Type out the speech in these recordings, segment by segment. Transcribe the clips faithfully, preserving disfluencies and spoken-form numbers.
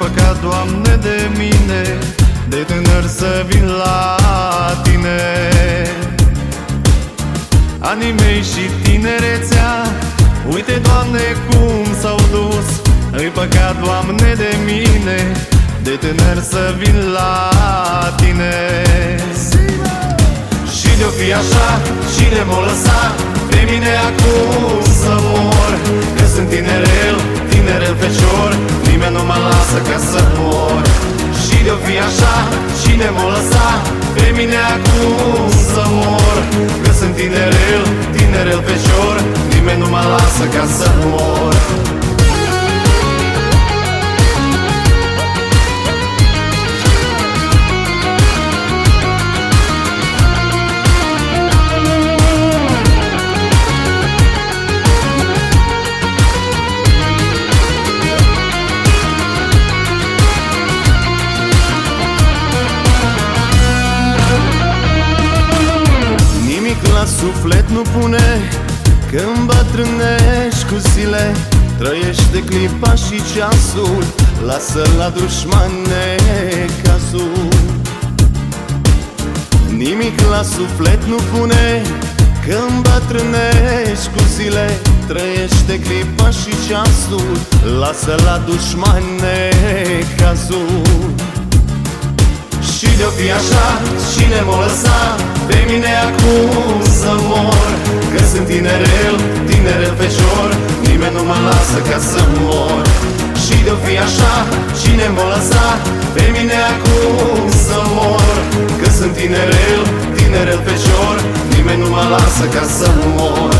păcat, Doamne, de mine, de tânăr să vin la Tine. Anii mei și tinerețea, uite, Doamne, cum s-au dus. Îi păcat, Doamne, de mine, de tânăr să vin la Tine. Și de-o fi așa, cine m-o lăsa pe mine acum să mor? Că sunt tinerel, tinerel fecior, nimeni nu mă lasă ca să mor. Și de-o fi așa, cine m-o lăsa pe mine acum să mor? Că sunt tinerel, tinerel fecior, nimeni nu mă lasă ca să mor. La suflet nu pune când bătrânești cu zile, trăiește clipa și ceasul, lasă la dușmane cazul. Nimic la suflet nu pune când bătrânești cu zile, trăiește clipa și ceasul, lasă la dușmane cazul. Și de-o fi așa, cine m-o lăsa pe mine acum să mor? Că sunt tinerel, tinerel fecior, nimeni nu mă lasă ca să mor. Și de-o fi așa, cine m-o lăsa pe mine acum să mor? Că sunt tinerel, tinerel fecior, nimeni nu mă lasă ca să mor.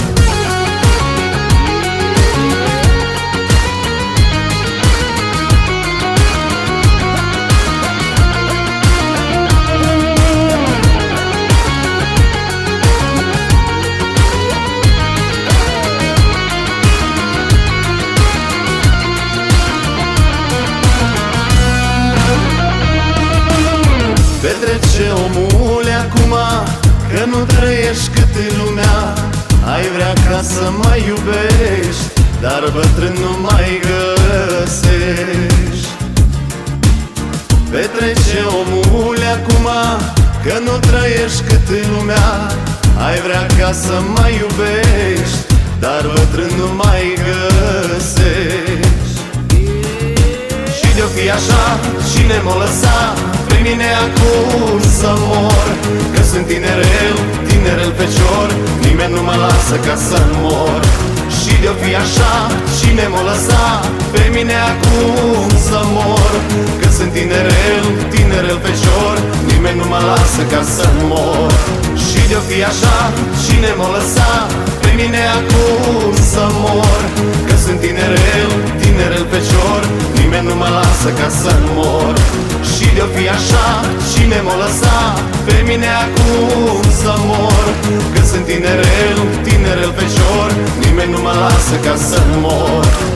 Petrece omule acum, că nu trăiești cât în lumea. Ai vrea ca să mai iubești, dar bătrân nu mai găsești. Petrece omule acum, că nu trăiești cât în lumea. Ai vrea ca să mai iubești, dar bătrân nu mai găsești. Și de-o fi așa, cine m-o lăsa pe mine acum să mor? Că sunt tinerel, tinerel fecior, nimeni nu mă lasă ca să mor. Și de-o fi așa, cine m-o lăsa pe mine acum să mor? Că sunt tinerel, tinerel fecior, nimeni nu mă lasă ca să mor. Și de-o fi așa, cine m-o lăsa pe mine acum să mor? Că sunt tinerel, tinerel fecior, nimeni nu mă lasă ca să mor. Și de-o fi așa, cine m-o lăsa pe mine acum să mor? Că sunt tinerel, tinerel fecior, nimeni nu mă lasă ca să mor.